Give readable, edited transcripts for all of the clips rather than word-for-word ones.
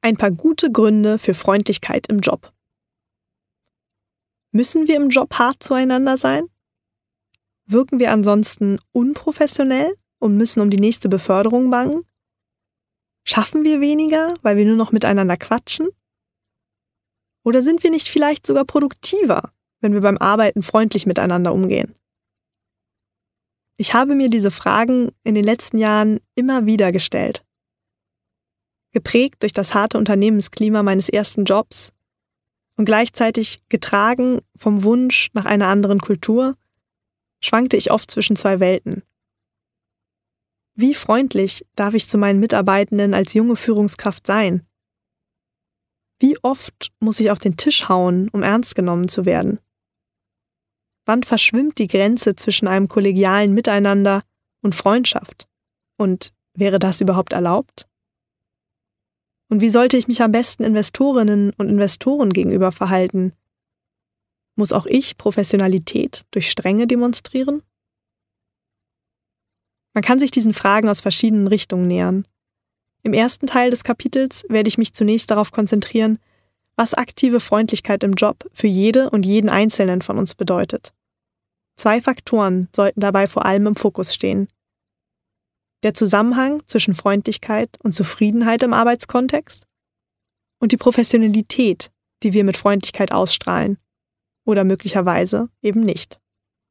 Ein paar gute Gründe für Freundlichkeit im Job. Müssen wir im Job hart zueinander sein? Wirken wir ansonsten unprofessionell und müssen um die nächste Beförderung bangen? Schaffen wir weniger, weil wir nur noch miteinander quatschen? Oder sind wir nicht vielleicht sogar produktiver, wenn wir beim Arbeiten freundlich miteinander umgehen? Ich habe mir diese Fragen in den letzten Jahren immer wieder gestellt. Geprägt durch das harte Unternehmensklima meines ersten Jobs und gleichzeitig getragen vom Wunsch nach einer anderen Kultur, schwankte ich oft zwischen zwei Welten. Wie freundlich darf ich zu meinen Mitarbeitenden als junge Führungskraft sein? Wie oft muss ich auf den Tisch hauen, um ernst genommen zu werden? Wann verschwimmt die Grenze zwischen einem kollegialen Miteinander und Freundschaft? Und wäre das überhaupt erlaubt? Und wie sollte ich mich am besten Investorinnen und Investoren gegenüber verhalten? Muss auch ich Professionalität durch Strenge demonstrieren? Man kann sich diesen Fragen aus verschiedenen Richtungen nähern. Im ersten Teil des Kapitels werde ich mich zunächst darauf konzentrieren, was aktive Freundlichkeit im Job für jede und jeden Einzelnen von uns bedeutet. 2 Faktoren sollten dabei vor allem im Fokus stehen. Der Zusammenhang zwischen Freundlichkeit und Zufriedenheit im Arbeitskontext und die Professionalität, die wir mit Freundlichkeit ausstrahlen oder möglicherweise eben nicht.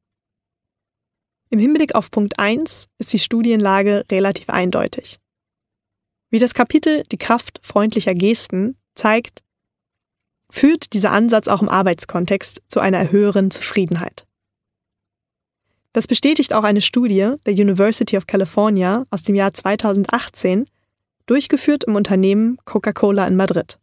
Im Hinblick auf Punkt 1 ist die Studienlage relativ eindeutig. Wie das Kapitel Die Kraft freundlicher Gesten zeigt, führt dieser Ansatz auch im Arbeitskontext zu einer höheren Zufriedenheit. Das bestätigt auch eine Studie der University of California aus dem Jahr 2018, durchgeführt im Unternehmen Coca-Cola in Madrid.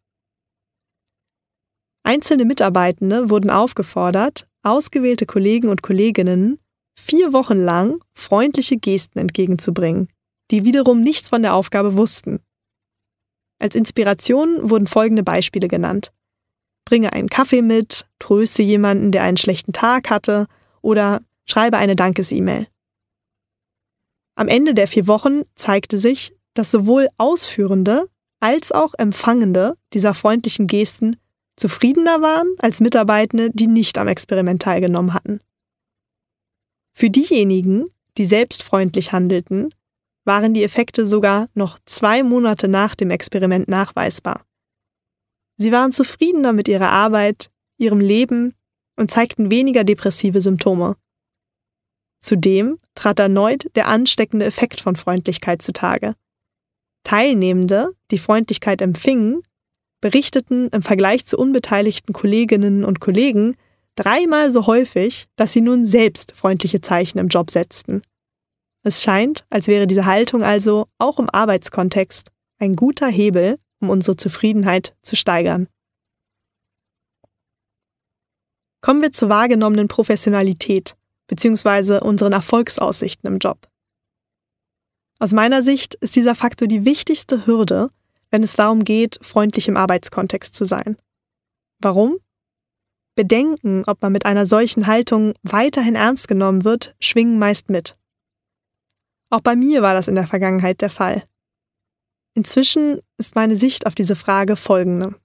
Einzelne Mitarbeitende wurden aufgefordert, ausgewählte Kollegen und Kolleginnen 4 Wochen lang freundliche Gesten entgegenzubringen, die wiederum nichts von der Aufgabe wussten. Als Inspiration wurden folgende Beispiele genannt: Bringe einen Kaffee mit, tröste jemanden, der einen schlechten Tag hatte oder schreibe eine Dankes-E-Mail. Am Ende der 4 Wochen zeigte sich, dass sowohl Ausführende als auch Empfangende dieser freundlichen Gesten zufriedener waren als Mitarbeitende, die nicht am Experiment teilgenommen hatten. Für diejenigen, die selbst freundlich handelten, waren die Effekte sogar noch 2 Monate nach dem Experiment nachweisbar. Sie waren zufriedener mit ihrer Arbeit, ihrem Leben und zeigten weniger depressive Symptome. Zudem trat erneut der ansteckende Effekt von Freundlichkeit zutage. Teilnehmende, die Freundlichkeit empfingen, berichteten im Vergleich zu unbeteiligten Kolleginnen und Kollegen 3-mal so häufig, dass sie nun selbst freundliche Zeichen im Job setzten. Es scheint, als wäre diese Haltung also auch im Arbeitskontext ein guter Hebel, um unsere Zufriedenheit zu steigern. Kommen wir zur wahrgenommenen Professionalität bzw. unseren Erfolgsaussichten im Job. Aus meiner Sicht ist dieser Faktor die wichtigste Hürde, wenn es darum geht, freundlich im Arbeitskontext zu sein. Warum? Bedenken, ob man mit einer solchen Haltung weiterhin ernst genommen wird, schwingen meist mit. Auch bei mir war das in der Vergangenheit der Fall. Inzwischen ist meine Sicht auf diese Frage folgende.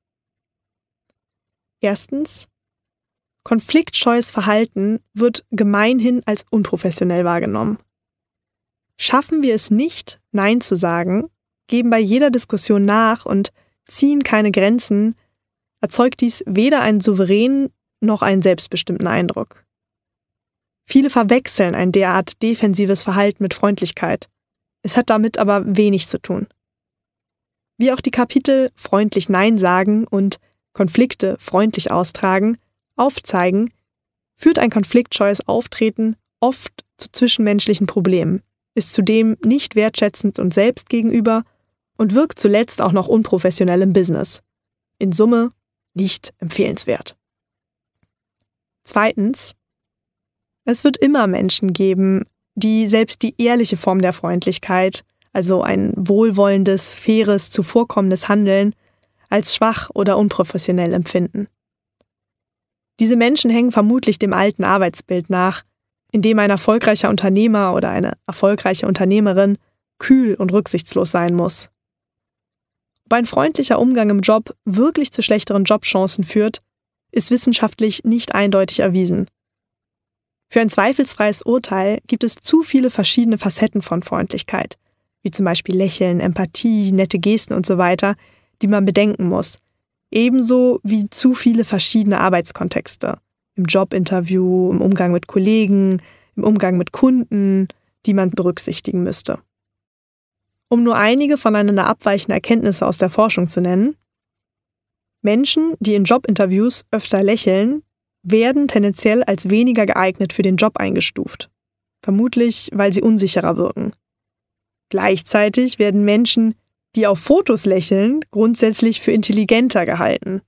Erstens: Konfliktscheues Verhalten wird gemeinhin als unprofessionell wahrgenommen. Schaffen wir es nicht, Nein zu sagen, geben bei jeder Diskussion nach und ziehen keine Grenzen, erzeugt dies weder einen souveränen noch einen selbstbestimmten Eindruck. Viele verwechseln ein derart defensives Verhalten mit Freundlichkeit. Es hat damit aber wenig zu tun. Wie auch die Kapitel Freundlich Nein sagen und Konflikte freundlich austragen aufzeigen, führt ein konfliktscheues Auftreten oft zu zwischenmenschlichen Problemen, ist zudem nicht wertschätzend uns selbst gegenüber und wirkt zuletzt auch noch unprofessionell im Business. In Summe nicht empfehlenswert. Zweitens: Es wird immer Menschen geben, die selbst die ehrliche Form der Freundlichkeit, also ein wohlwollendes, faires, zuvorkommendes Handeln, als schwach oder unprofessionell empfinden. Diese Menschen hängen vermutlich dem alten Arbeitsbild nach, in dem ein erfolgreicher Unternehmer oder eine erfolgreiche Unternehmerin kühl und rücksichtslos sein muss. Ob ein freundlicher Umgang im Job wirklich zu schlechteren Jobchancen führt, ist wissenschaftlich nicht eindeutig erwiesen. Für ein zweifelsfreies Urteil gibt es zu viele verschiedene Facetten von Freundlichkeit, wie zum Beispiel Lächeln, Empathie, nette Gesten und so weiter, die man bedenken muss. Ebenso wie zu viele verschiedene Arbeitskontexte. Im Jobinterview, im Umgang mit Kollegen, im Umgang mit Kunden, die man berücksichtigen müsste. Um nur einige voneinander abweichende Erkenntnisse aus der Forschung zu nennen: Menschen, die in Jobinterviews öfter lächeln, werden tendenziell als weniger geeignet für den Job eingestuft. Vermutlich, weil sie unsicherer wirken. Gleichzeitig werden Menschen, die auf Fotos lächeln, grundsätzlich für intelligenter gehalten.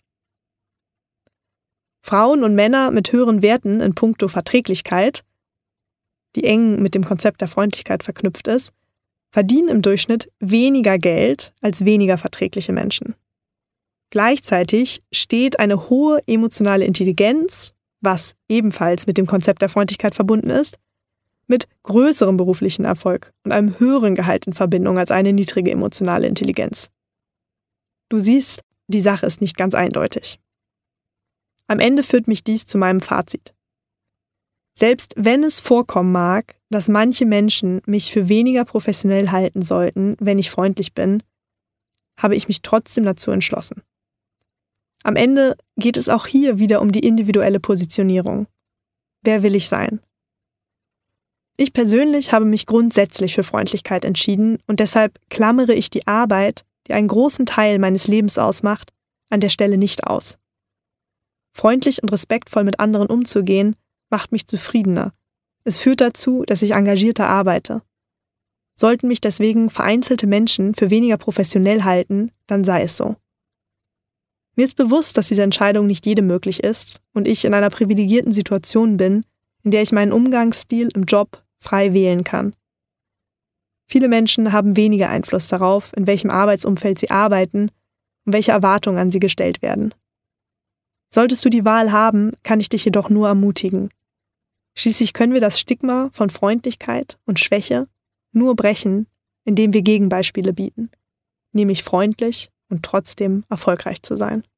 Frauen und Männer mit höheren Werten in puncto Verträglichkeit, die eng mit dem Konzept der Freundlichkeit verknüpft ist, verdienen im Durchschnitt weniger Geld als weniger verträgliche Menschen. Gleichzeitig steht eine hohe emotionale Intelligenz, was ebenfalls mit dem Konzept der Freundlichkeit verbunden ist, mit größerem beruflichen Erfolg und einem höheren Gehalt in Verbindung als eine niedrige emotionale Intelligenz. Du siehst, die Sache ist nicht ganz eindeutig. Am Ende führt mich dies zu meinem Fazit. Selbst wenn es vorkommen mag, dass manche Menschen mich für weniger professionell halten sollten, wenn ich freundlich bin, habe ich mich trotzdem dazu entschlossen. Am Ende geht es auch hier wieder um die individuelle Positionierung. Wer will ich sein? Ich persönlich habe mich grundsätzlich für Freundlichkeit entschieden und deshalb klammere ich die Arbeit, die einen großen Teil meines Lebens ausmacht, an der Stelle nicht aus. Freundlich und respektvoll mit anderen umzugehen, macht mich zufriedener. Es führt dazu, dass ich engagierter arbeite. Sollten mich deswegen vereinzelte Menschen für weniger professionell halten, dann sei es so. Mir ist bewusst, dass diese Entscheidung nicht jedem möglich ist und ich in einer privilegierten Situation bin, in der ich meinen Umgangsstil im Job frei wählen kann. Viele Menschen haben weniger Einfluss darauf, in welchem Arbeitsumfeld sie arbeiten und welche Erwartungen an sie gestellt werden. Solltest du die Wahl haben, kann ich dich jedoch nur ermutigen. Schließlich können wir das Stigma von Freundlichkeit und Schwäche nur brechen, indem wir Gegenbeispiele bieten, nämlich freundlich und trotzdem erfolgreich zu sein.